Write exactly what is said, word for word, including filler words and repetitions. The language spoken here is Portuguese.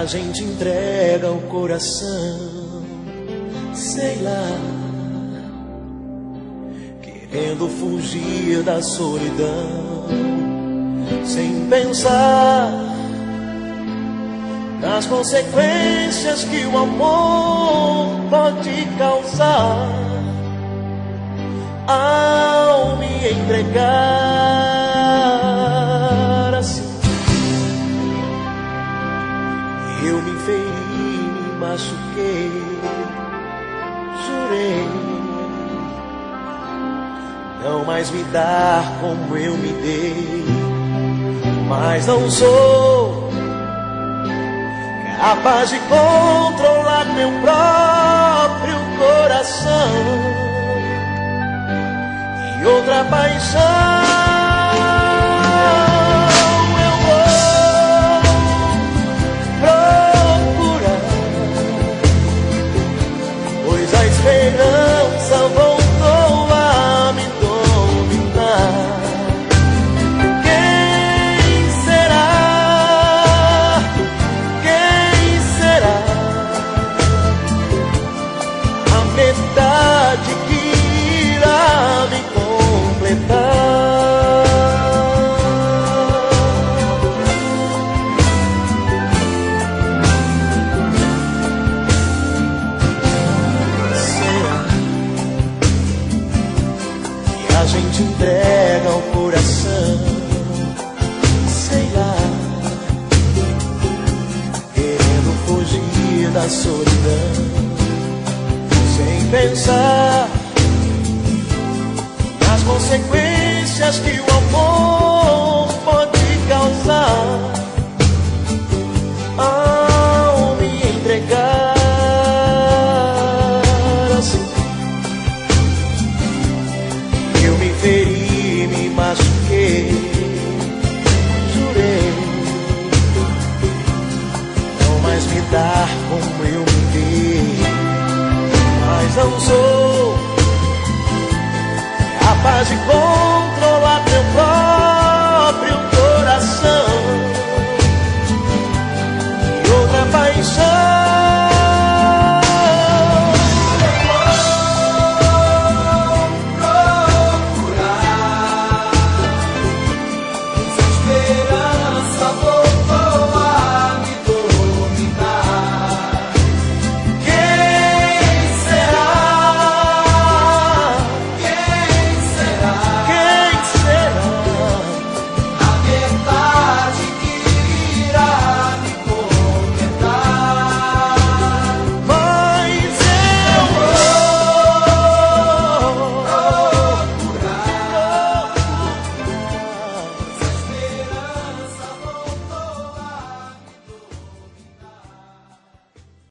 a gente entrega o coração, sei lá, querendo fugir da solidão, sem pensar nas consequências que o amor pode causar ao me entregar assim. Eu me feri, me machuquei, jurei não mais me dar como eu me dei, mas não sou capaz de controlar meu próprio coração e outra paixão. Eu vou procurar, pois a esperança voltou a me dominar. Metade que irá me completar. Será que a gente entrega o coração, sei lá, querendo fugir da solidão, sem pensar nas consequências que o amor pode causar ao me entregar assim. Eu me feri, me machuquei, jurei não mais me dar como eu me dei, mas não sou capaz de